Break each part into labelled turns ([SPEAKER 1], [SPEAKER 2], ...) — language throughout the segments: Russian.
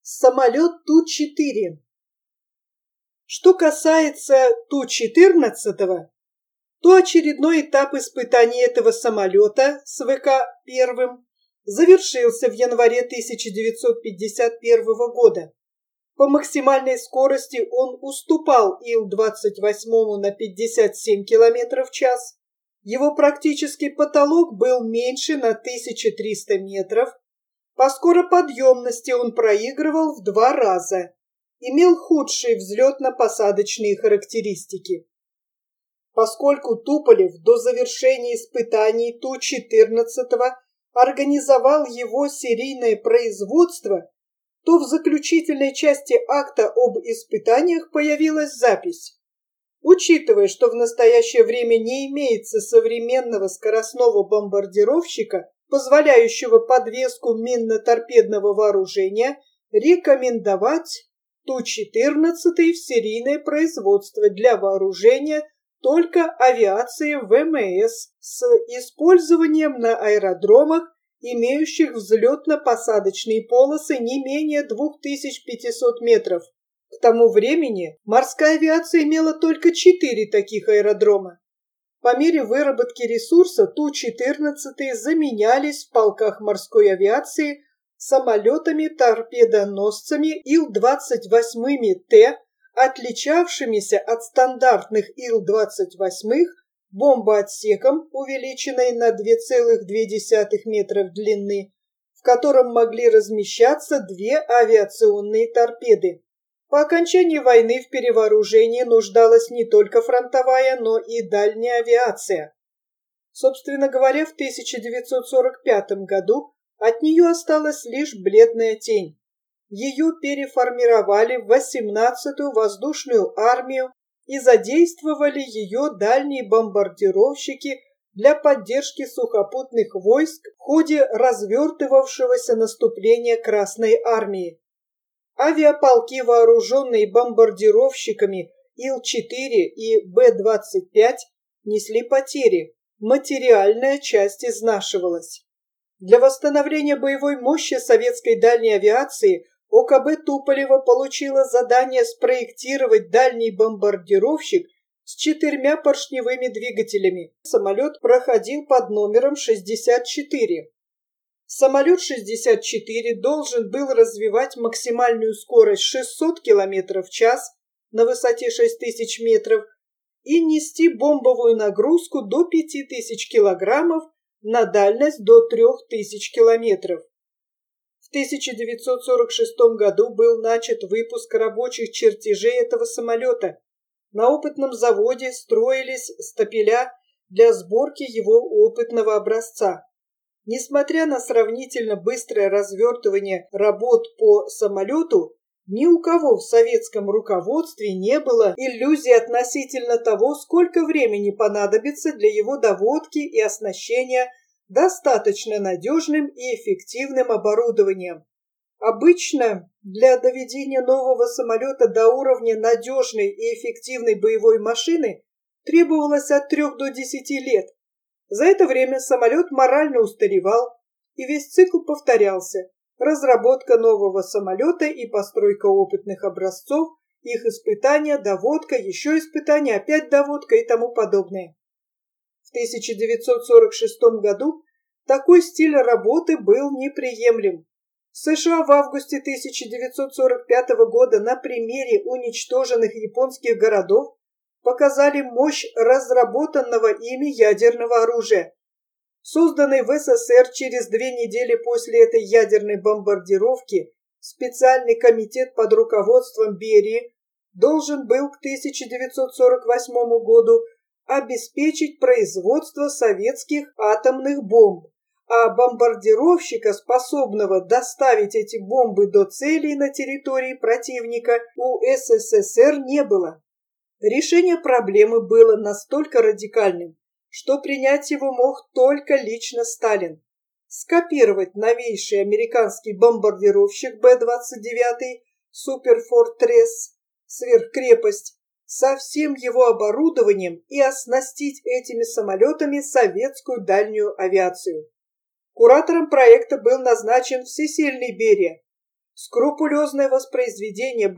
[SPEAKER 1] Самолет Ту-4. Что касается Ту-14, то очередной этап испытаний этого самолета с ВК-1 завершился в январе 1951 года. По максимальной скорости он уступал Ил-28 на 57 км в час. Его практический потолок был меньше на 1300 метров. По скороподъемности он проигрывал в 2 раза, имел худшие взлетно-посадочные характеристики. Поскольку Туполев до завершения испытаний Ту-14 организовал его серийное производство, то в заключительной части акта об испытаниях появилась запись. Учитывая, что в настоящее время не имеется современного скоростного бомбардировщика, позволяющего подвеску минно-торпедного вооружения, рекомендовать Ту-14 в серийное производство для вооружения только авиации ВМС с использованием на аэродромах, имеющих взлетно-посадочные полосы не менее 2500 метров. К тому времени морская авиация имела только 4 таких аэродрома. По мере выработки ресурса Ту-14 заменялись в полках морской авиации самолетами-торпедоносцами Ил-28Т, отличавшимися от стандартных Ил-28 бомбоотсеком, увеличенной на 2,2 метра в длины, в котором могли размещаться 2 авиационные торпеды. По окончании войны в перевооружении нуждалась не только фронтовая, но и дальняя авиация. Собственно говоря, в 1945 году от нее осталась лишь бледная тень. Ее переформировали в 18-ю воздушную армию и задействовали ее дальние бомбардировщики для поддержки сухопутных войск в ходе развертывавшегося наступления Красной армии. Авиаполки, вооруженные бомбардировщиками Ил-4 и Б-25, несли потери, материальная часть изнашивалась. Для восстановления боевой мощи советской дальней авиации ОКБ Туполева получила задание спроектировать дальний бомбардировщик с 4 поршневыми двигателями. Самолет проходил под номером 64. Самолет 64 должен был развивать максимальную скорость 600 км в час на высоте 6000 метров и нести бомбовую нагрузку до 5000 килограммов на дальность до 3000 километров. В 1946 году был начат выпуск рабочих чертежей этого самолета. На опытном заводе строились стапеля для сборки его опытного образца. Несмотря на сравнительно быстрое развертывание работ по самолету, ни у кого в советском руководстве не было иллюзий относительно того, сколько времени понадобится для его доводки и оснащения достаточно надежным и эффективным оборудованием. Обычно для доведения нового самолета до уровня надежной и эффективной боевой машины требовалось от 3 до 10 лет. За это время самолет морально устаревал, и весь цикл повторялся. Разработка нового самолета и постройка опытных образцов, их испытания, доводка, еще испытания, опять доводка и тому подобное. В 1946 году такой стиль работы был неприемлем. США в августе 1945 года на примере уничтоженных японских городов показали мощь разработанного ими ядерного оружия. Созданный в СССР через 2 недели после этой ядерной бомбардировки специальный комитет под руководством Берии должен был к 1948 году обеспечить производство советских атомных бомб, а бомбардировщика, способного доставить эти бомбы до целей на территории противника, у СССР не было. Решение проблемы было настолько радикальным, что принять его мог только лично Сталин. Скопировать новейший американский бомбардировщик Б-29 «Суперфортресс» сверхкрепость со всем его оборудованием и оснастить этими самолетами советскую дальнюю авиацию. Куратором проекта был назначен всесильный Берия. Скрупулезное воспроизведение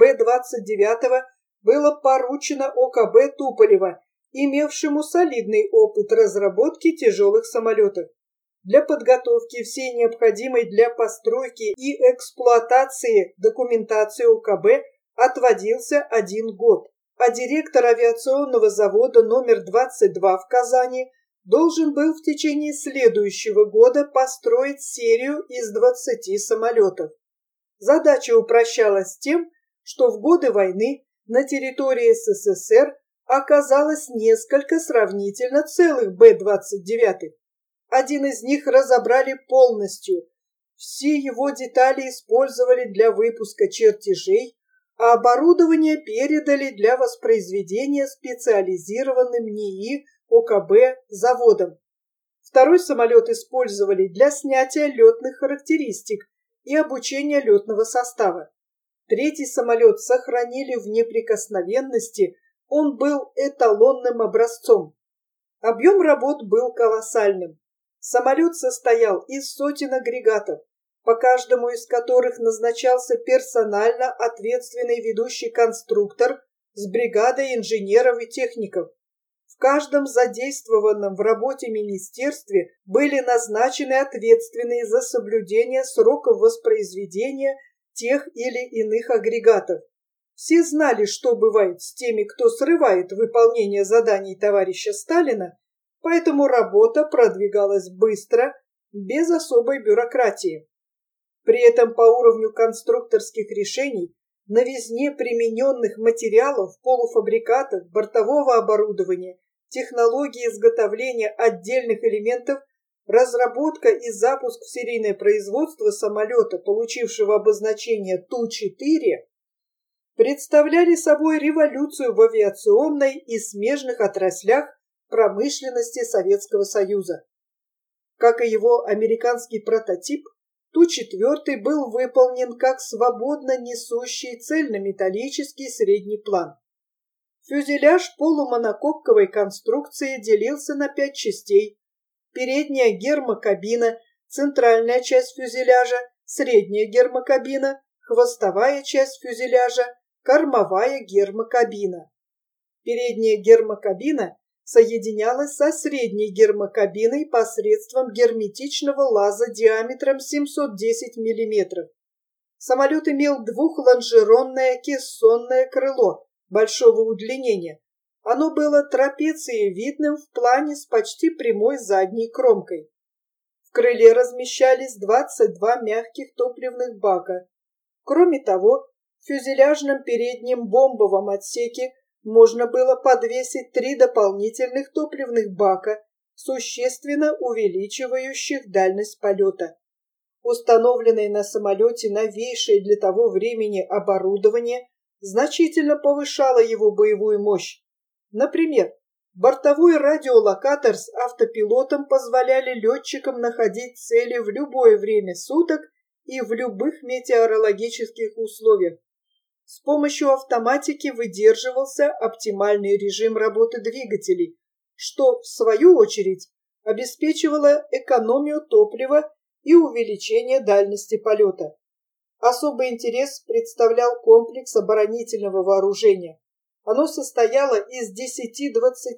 [SPEAKER 1] Б-29 было поручено ОКБ Туполева, имевшему солидный опыт разработки тяжелых самолетов. Для подготовки всей необходимой для постройки и эксплуатации документации ОКБ отводился 1 год, а директор авиационного завода номер 22 в Казани должен был в течение следующего года построить серию из 20 самолетов. Задача упрощалась тем, что в годы войны на территории СССР оказалось несколько сравнительно целых Б-29. Один из них разобрали полностью. Все его детали использовали для выпуска чертежей, а оборудование передали для воспроизведения специализированным НИИ ОКБ заводом. Второй самолет использовали для снятия летных характеристик и обучения летного состава. Третий самолет сохранили в неприкосновенности, он был эталонным образцом. Объем работ был колоссальным. Самолет состоял из сотен агрегатов, по каждому из которых назначался персонально ответственный ведущий конструктор с бригадой инженеров и техников. В каждом задействованном в работе министерстве были назначены ответственные за соблюдение сроков воспроизведения тех или иных агрегатов. Все знали, что бывает с теми, кто срывает выполнение заданий товарища Сталина, поэтому работа продвигалась быстро, без особой бюрократии. При этом по уровню конструкторских решений, новизне примененных материалов, полуфабрикатов, бортового оборудования, технологии изготовления отдельных элементов, разработка и запуск в серийное производство самолета, получившего обозначение Ту-4, представляли собой революцию в авиационной и смежных отраслях промышленности Советского Союза. Как и его американский прототип, Ту-4 был выполнен как свободно несущий цельнометаллический средний план. Фюзеляж полумонококковой конструкции делился на 5 частей: передняя гермокабина, центральная часть фюзеляжа, средняя гермокабина, хвостовая часть фюзеляжа, кормовая гермокабина. Передняя гермокабина соединялась со средней гермокабиной посредством герметичного лаза диаметром 710 мм. Самолет имел двухлонжеронное кессонное крыло большого удлинения. Оно было трапециевидным в плане с почти прямой задней кромкой. В крыле размещались 22 мягких топливных бака. Кроме того, в фюзеляжном переднем бомбовом отсеке можно было подвесить 3 дополнительных топливных бака, существенно увеличивающих дальность полета. Установленное на самолете новейшее для того времени оборудование значительно повышало его боевую мощь. Например, бортовой радиолокатор с автопилотом позволяли летчикам находить цели в любое время суток и в любых метеорологических условиях. С помощью автоматики выдерживался оптимальный режим работы двигателей, что, в свою очередь, обеспечивало экономию топлива и увеличение дальности полета. Особый интерес представлял комплекс оборонительного вооружения. Оно состояло из 10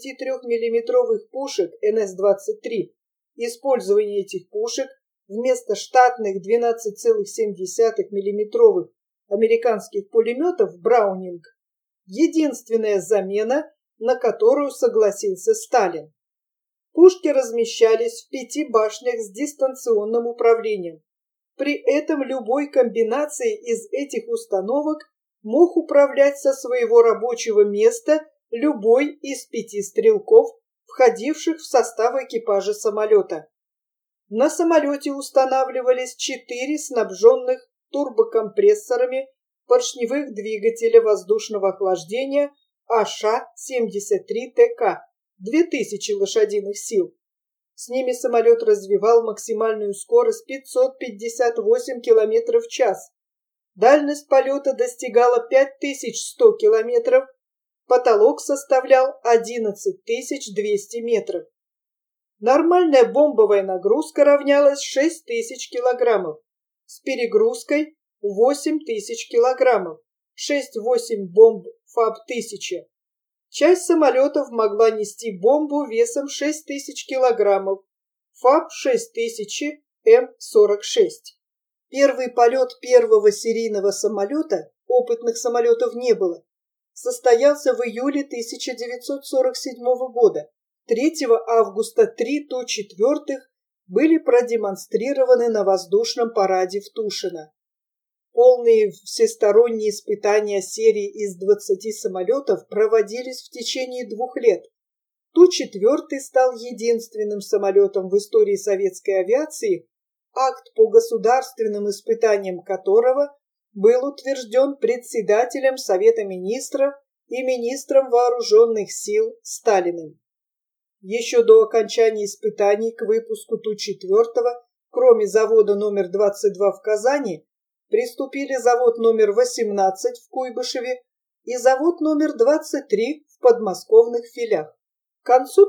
[SPEAKER 1] 23-мм пушек НС-23. Использование этих пушек вместо штатных 12,7 мм американских пулеметов «Браунинг» — единственная замена, на которую согласился Сталин. Пушки размещались в 5 башнях с дистанционным управлением. При этом любой комбинацией из этих установок мог управлять со своего рабочего места любой из 5 стрелков, входивших в состав экипажа самолета. На самолете устанавливались 4 снабженных турбокомпрессорами поршневых двигателя воздушного охлаждения АШ-73ТК 2000 лошадиных сил. С ними самолет развивал максимальную скорость 558 км в час. Дальность полета достигала 5100 км, потолок составлял 11200 метров. Нормальная бомбовая нагрузка равнялась 6000 кг. С перегрузкой 8000 килограммов, 6-8 бомб ФАБ-1000. Часть самолетов могла нести бомбу весом 6000 килограммов, ФАБ-6000 М-46. Первый полет первого серийного самолета, опытных самолетов не было, состоялся в июле 1947 года. 3 августа 3 Ту-4 были продемонстрированы на воздушном параде в Тушино. Полные всесторонние испытания серии из 20 самолетов проводились в течение 2 лет. Ту-4 стал единственным самолетом в истории советской авиации, акт по государственным испытаниям которого был утвержден председателем Совета министров и министром вооруженных сил Сталиным. Еще до окончания испытаний к выпуску Ту-4, кроме завода номер 22 в Казани, приступили завод номер 18 в Куйбышеве и завод номер 23 в подмосковных филях. К концу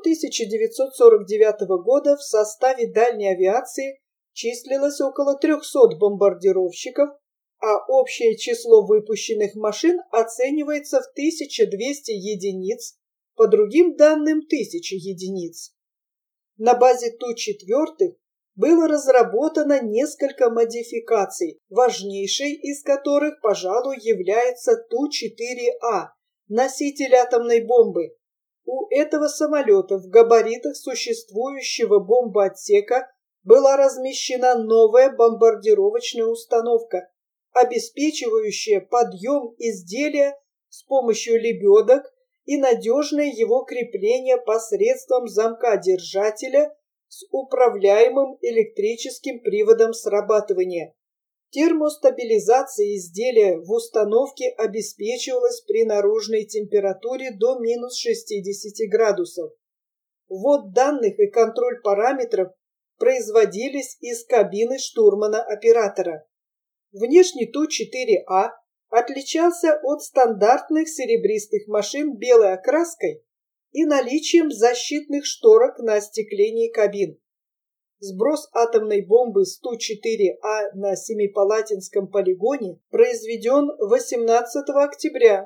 [SPEAKER 1] 1949 года в составе дальней авиации числилось около 300 бомбардировщиков, а общее число выпущенных машин оценивается в 1200 единиц, по другим данным 1000 единиц. На базе Ту-4 было разработано несколько модификаций, важнейшей из которых, пожалуй, является Ту-4А, носитель атомной бомбы. У этого самолета в габаритах существующего бомбоотсека была размещена новая бомбардировочная установка, обеспечивающая подъем изделия с помощью лебедок и надежное его крепление посредством замка-держателя с управляемым электрическим приводом срабатывания. Термостабилизация изделия в установке обеспечивалась при наружной температуре до минус 60 градусов. Ввод данных и контроль параметров производились из кабины штурмана-оператора. Внешний Ту-4А отличался от стандартных серебристых машин белой окраской и наличием защитных шторок на остеклении кабин. Сброс атомной бомбы с Ту-4А на Семипалатинском полигоне произведен 18 октября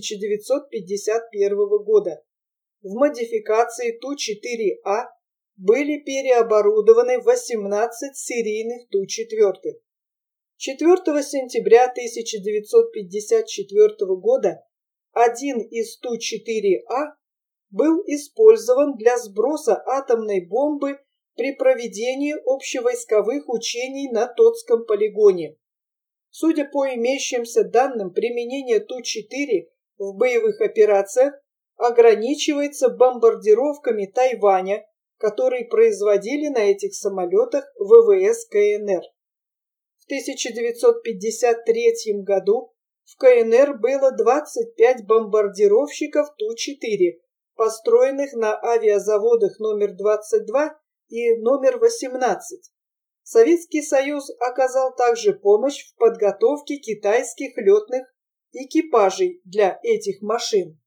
[SPEAKER 1] 1951 года. В модификации Ту-4А были переоборудованы 18 серийных Ту-4. 4 сентября 1954 года один из Ту-4А был использован для сброса атомной бомбы при проведении общевойсковых учений на Тотском полигоне. Судя по имеющимся данным, применение Ту-4 в боевых операциях ограничивается бомбардировками Тайваня, которые производили на этих самолетах ВВС КНР. В 1953 году в КНР было 25 бомбардировщиков Ту-4, построенных на авиазаводах номер 22 и номер 18. Советский Союз оказал также помощь в подготовке китайских летных экипажей для этих машин.